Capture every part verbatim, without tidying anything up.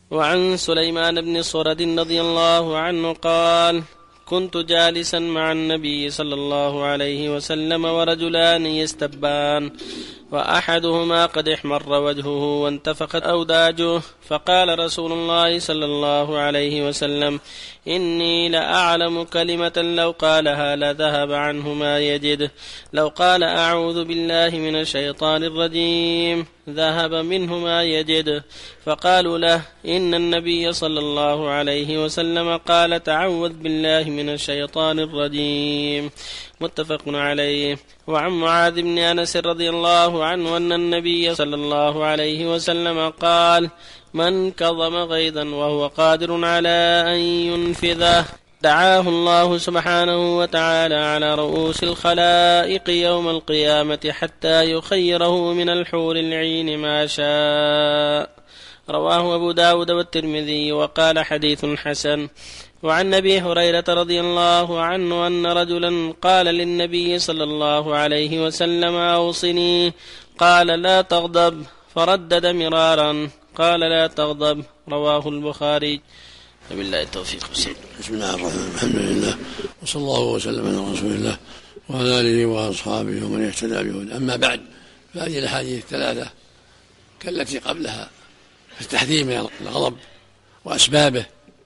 وعن سليمان بن صرد رضي الله عنه قال: كنت جالسا مع النبي صلى الله عليه وسلم ورجلان يستبان، وأحدهما قد احمر وجهه وانتفخت أوداجه، فقال رسول الله صلى الله عليه وسلم: إني لأعلم كلمة لو قالها لذهب عنه ما يجد، لو قال أعوذ بالله من الشيطان الرجيم ذهب منه ما يجد. فقالوا له: إن النبي صلى الله عليه وسلم قال: تعوذ بالله من الشيطان الرجيم. متفق عليه. وعن معاذ بن أنس رضي الله عنه أن النبي صلى الله عليه وسلم قال: من كظم غيظا وهو قادر على أن ينفذه دعاه الله سبحانه وتعالى على رؤوس الخلائق يوم القيامة حتى يخيره من الحور العين ما شاء. رواه أبو داود والترمذي وقال: حديث حسن. وعن أبي هريرة رضي الله عنه أن رجلا قال للنبي صلى الله عليه وسلم: أوصني. قال: لا تغضب. فردد مرارا قال: لا تغضب. رواه البخاري. وبالله التوفيق. بسم الله الرحمن الرحيم. الحمد لله وصلى الله وسلم على رسول الله وعلى آله وأصحابه ومن اهتدى بهداه. أما بعد، فهذه الأحاديث الثلاثة كالتي قبلها في التحذير من الغضب وأسبابه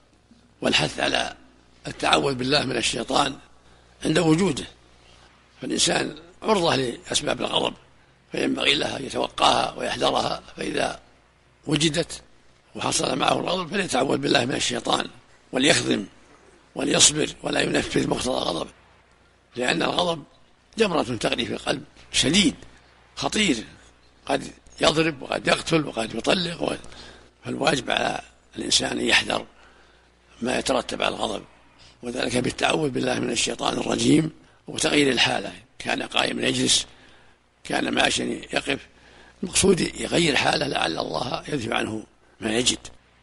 والحث على التعوذ بالله من الشيطان عند وجوده، فالإنسان عرضة لأسباب الغضب، فينبغي له أن يتوقاها ويحذرها، فإذا وجدت وحصل معه الغضب فليتعوذ بالله من الشيطان وليخدم وليصبر ولا ينفذ مقتضى الغضب، لأن الغضب جمرة تغلي في القلب شديد خطير، قد يضرب وقد يقتل وقد يطلق، فالواجب على الإنسان أن يحذر ما يترتب على الغضب، وذلك بالتعوذ بالله من الشيطان الرجيم وتغيير الحالة. كان قائما يجلس، كان ماشيا يقف، المقصود يغير حاله لعل الله يذهب عنه ما يجد.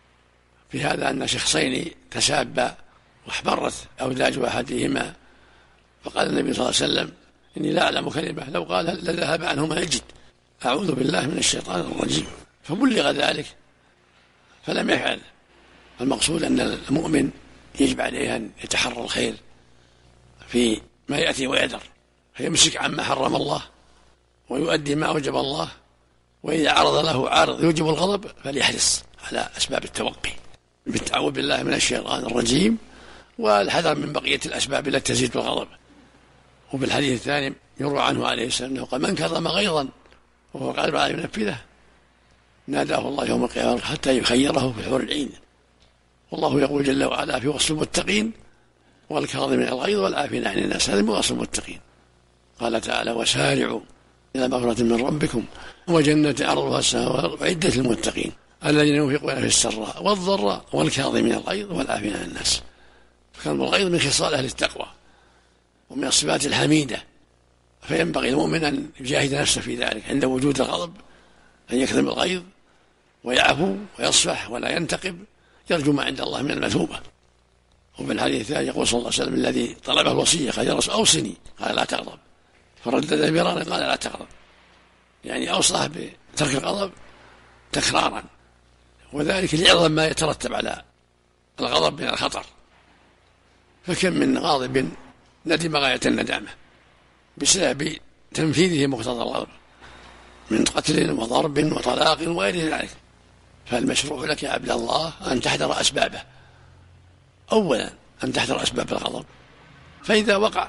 في هذا أن شخصين تسابا واحمرت أوداج أحدهما، فقال النبي صلى الله عليه وسلم: إني لا أعلم كلمة لو قال لذهب عنه ما يجد، أعوذ بالله من الشيطان الرجيم. فبلغ ذلك فلم يفعل. المقصود أن المؤمن يجب عليه أن يتحرى الخير في ما يأتي ويذر، فيمسك عما حرم الله ويؤدي ما أوجب الله، وإذا عرض له عارض يوجب الغضب فليحرص على أسباب التوقي بالتعوذ بالله من الشيطان الرجيم والحذر من بقية الأسباب التي تزيد الغضب. وفي الحديث الثاني يروى عنه عليه السلام أنه قال: من كظم غيظا وهو قادر على أن ينفذه ناداه الله يوم القيامة حتى يخيره في حور العين. والله يقول جل وعلا في وصف المتقين: والكاظمين الغيظ والعافين عن الناس. هذا من وصف المتقين. قال تعالى: وسارعوا إلى مغفرة من ربكم وجنة عرضها السماوات وعدة للمتقين الذين ينفقون في السراء والضراء والكاظمين الغيظ والعافين عن الناس. فكان الغيظ من خصال أهل التقوى ومن الصفات الحميدة، فينبغي المؤمن أن يجاهد نفسه في ذلك عند وجود الغضب، أن يكظم الغيظ ويعفو ويصفح ولا ينتقم، يرجو ما عند الله من المثوبة. وفي الحديث الثاني يقول صلى الله عليه وسلم الذي طلبه الوصية: قال: يا رسول أوصني. قال: لا تغضب. فردد مرارا قال: لا تغضب، يعني أوصاه بترك الغضب تكرارا، وذلك لعظم ما يترتب على الغضب من الخطر. فكم من غاضب ندم غاية الندامة بسبب تنفيذه مقتضى الغضب من قتل وضرب وطلاق وغير ذلك. فالمشروع لك يا عبد الله أن تحذر أسبابه. أولا أن تحذر أسباب الغضب، فإذا وقع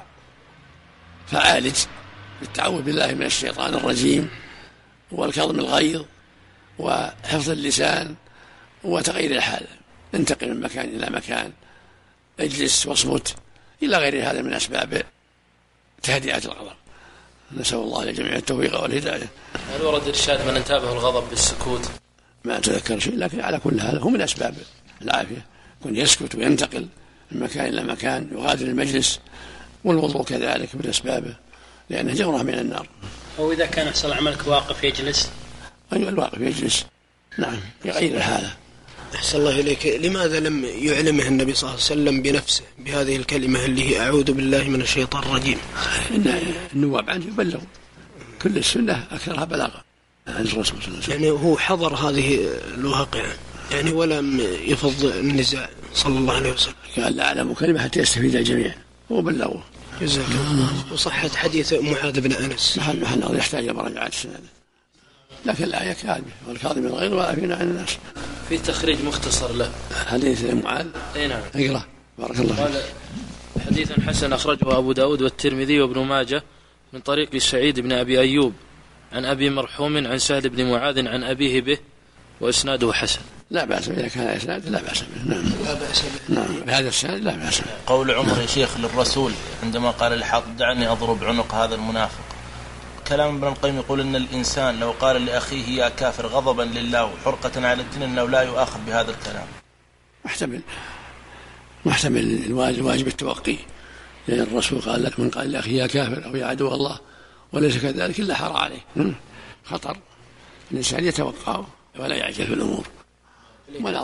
فعالج بالتعوذ بالله من الشيطان الرجيم والكظم الغيظ وحفظ اللسان وتغيير الحال، انتقل من مكان إلى مكان، اجلس واصمت، إلى غير هذا من أسباب تهدئة الغضب. نسأل الله لجميع التوفيق والهداية. هل ورد إرشاد من انتابه الغضب بالسكوت؟ ما أتذكر شيء، لكن على كل هذا هو من أسباب العافية، يكون يسكت وينتقل من مكان إلى مكان، يغادر المجلس، والوضوء كذلك من أسبابه لأنه جمرة من النار. أو إذا كان يحصل عملك واقف يجلس؟ أيوة الواقف يجلس، نعم، يغير الحالة. أحسن الله إليك، لماذا لم يعلمه النبي صلى الله عليه وسلم بنفسه بهذه الكلمة اللي هي أعوذ بالله من الشيطان الرجيم؟ إن النواب عنه يبلغ، كل السنة أكثرها بلاغة عن الرسول صلى الله عليه وسلم، يعني هو حضر هذه الواقعة. يعني ولم يفض النزاع صلى الله عليه وسلم. قال لا أعلم كلمة حتى يستفيد الجميع هو بلغه. جزاك الله. وصحت حديث معاذ بن أنس محل محل نظر يحتاج إلى مراجعة السنة، لكن الآية كاذبة والكاظم الغيظ والعافين عن الناس. في تخريج مختصر له حديث معاذ. اي نعم. اقرأ بارك الله قال حديث حسن أخرجه أبو داود والترمذي وابن ماجه من طريق سعيد بن أبي أيوب عن أبي مرحوم عن سهل بن معاذ عن أبيه به وإسناده حسن. لا بأس إذا كان إسناد لا بأس به. نعم لا بأس به. نعم بهذا السند لا بأس به. قول عمر يا شيخ للرسول عندما قال لحاطب دعني أضرب عنق هذا المنافق، كلام ابن القيم يقول إن الإنسان لو قال لأخيه يا كافر غضبا لله وحرقة على الدين أنه لا يؤاخذ بهذا الكلام. محتمل محتمل الواجب التوقي، لأن الرسول قال لك من قال لأخيه يا كافر أو يا عدو الله وليس كذلك إلا حر عليه. خطر الإنسان يتوقع ولا يعجل في الأمور.